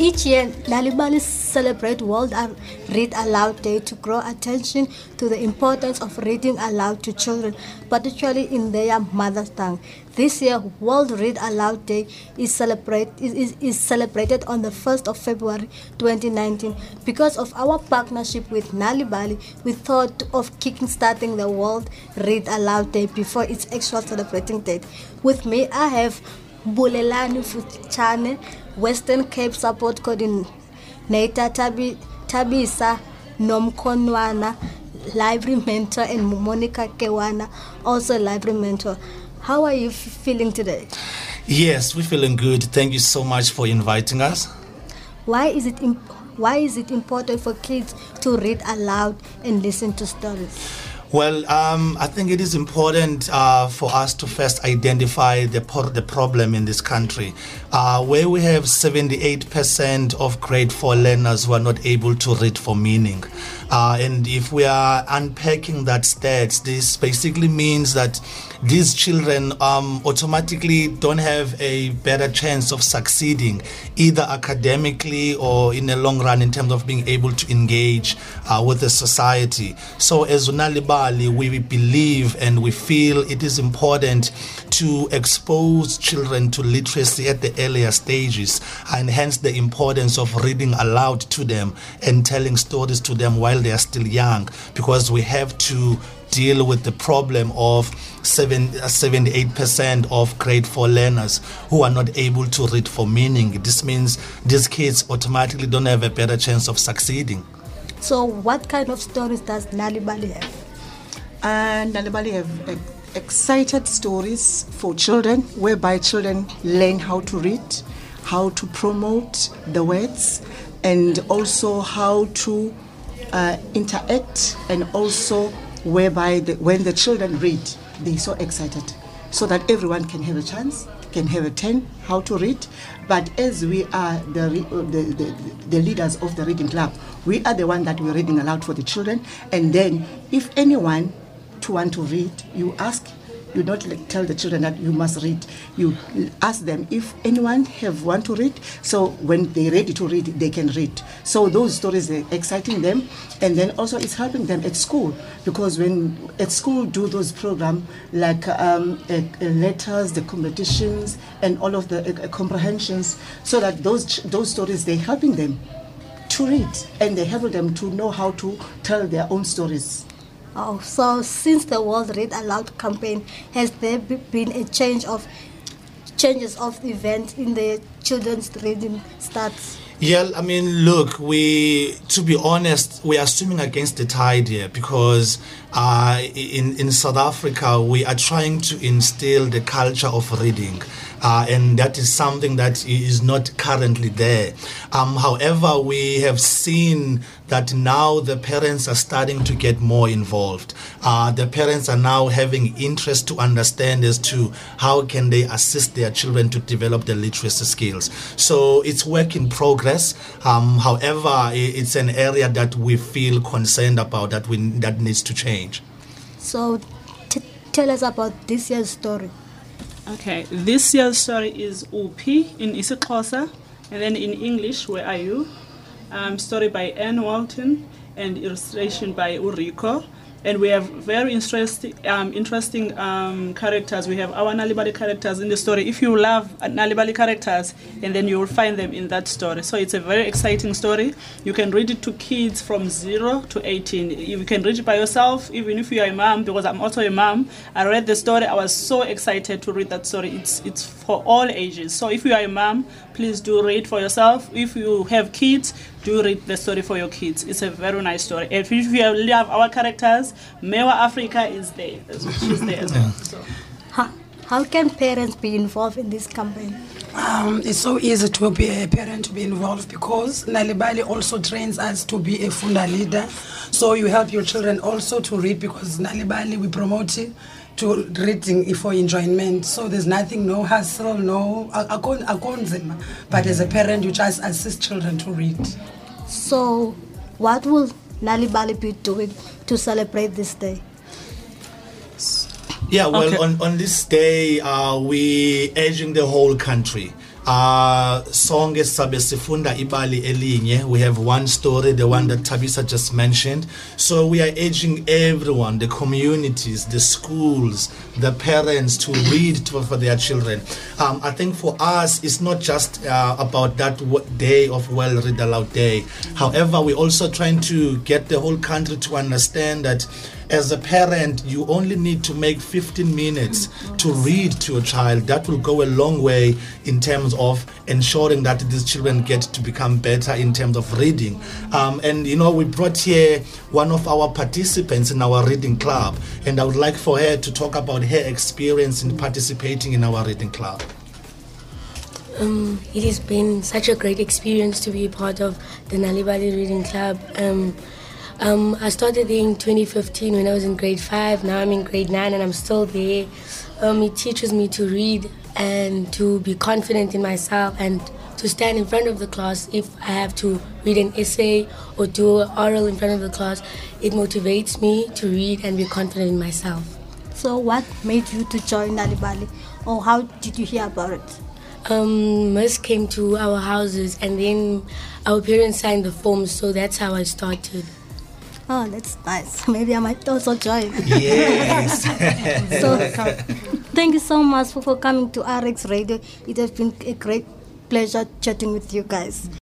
Each year, Nalibali celebrate World Read Aloud Day to draw attention to the importance of reading aloud to children, particularly in their mother tongue. This year, World Read Aloud Day is celebrated on the 1st of February 2019. Because of our partnership with Nalibali, we thought of kickstarting the World Read Aloud Day before its actual celebrating date. With me, I have Bulelani Fuchane, Western Cape Support Coordinator, Tabisa Nomkonwana, Library Mentor, and Monica Kewana, also Library Mentor. How are you feeling today? Yes, we're feeling good. Thank you so much for inviting us. Why is it important for kids to read aloud and listen to stories? Well, I think it is important for us to first identify the problem in this country, where we have 78% of grade 4 learners who are not able to read for meaning. And if we are unpacking that stats, this basically means that these children automatically don't have a better chance of succeeding, either academically or in the long run in terms of being able to engage with the society. So as Nalibali, we believe and we feel it is important to expose children to literacy at the earlier stages, and hence the importance of reading aloud to them and telling stories to them while they are still young, because we have to deal with the problem of 78% of grade 4 learners who are not able to read for meaning. This means these kids automatically don't have a better chance of succeeding. So what kind of stories does Nalibali have? Nalibali have excited stories for children, whereby children learn how to read, how to promote the words, and also how to interact, and also whereby when the children read, they're so excited, so that everyone can have a chance, can have a turn how to read. But as we are the leaders of the reading club, we are the one that we're reading aloud for the children. And then if anyone to want to read, you ask. You don't tell the children that you must read. You ask them if anyone want to read. So when they're ready to read, they can read. So those stories are exciting them, and then also it's helping them at school, because when at school do those programs like letters, the competitions, and all of the comprehensions, so that those stories they're helping them to read, and they help them to know how to tell their own stories. Oh, so since the World Read Aloud campaign, has there been a changes of events in the children's reading stats? Yeah, I mean, look, to be honest, we are swimming against the tide here, because in South Africa, we are trying to instill the culture of reading. And that is something that is not currently there. However, we have seen that now the parents are starting to get more involved. The parents are now having interest to understand as to how can they assist their children to develop the literacy skills. So it's work in progress. However, it's an area that we feel concerned about, that needs to change. So tell us about this year's story. Okay, this year's story is Upi in isiXhosa, and then in English, Where Are You? Story by Anne Walton and illustration by Ulriko. And we have very interesting characters. We have our Nalibali characters in the story. If you love Nalibali characters, and then you will find them in that story. So it's a very exciting story. You can read it to kids from 0 to 18. You can read it by yourself, even if you are a mom, because I'm also a mom. I read the story. I was so excited to read that story. It's for all ages. So if you are a mom, please do read for yourself. If you have kids, do read the story for your kids. It's a very nice story. If you love our characters, Mewa Africa is there. She's there as well. So. How can parents be involved in this campaign? It's so easy to be a parent to be involved, because Nalibali also trains us to be a Funda leader. So you help your children also to read, because Nalibali we promote it to reading for enjoyment. So there's nothing, no hassle, no akonzima. But as a parent, you just assist children to read. So what will Nalibali be doing to celebrate this day? Yeah, well, okay. on this day, we urging the whole country sonke sabe sifunda ibali elinye. We have one story, the one that Tabisa just mentioned. So we are urging everyone, the communities, the schools, the parents to read for their children. I think for us, it's not just about that day of World Read Aloud Day. However, we're also trying to get the whole country to understand that as a parent, you only need to make 15 minutes to read to your child. That will go a long way in terms of ensuring that these children get to become better in terms of reading. And you know, we brought here one of our participants in our reading club, and I would like for her to talk about her experience in participating in our reading club. It has been such a great experience to be a part of the Nalibali Reading Club. I started there in 2015 when I was in grade 5. Now I'm in grade 9 and I'm still there. It teaches me to read and to be confident in myself and to stand in front of the class. If I have to read an essay or do an oral in front of the class, it motivates me to read and be confident in myself. So what made you to join Nalibali, or how did you hear about it? Miss came to our houses and then our parents signed the forms, so that's how I started. Oh, that's nice. Maybe I might also join. Yes. So, thank you so much for coming to RX Radio. It has been a great pleasure chatting with you guys.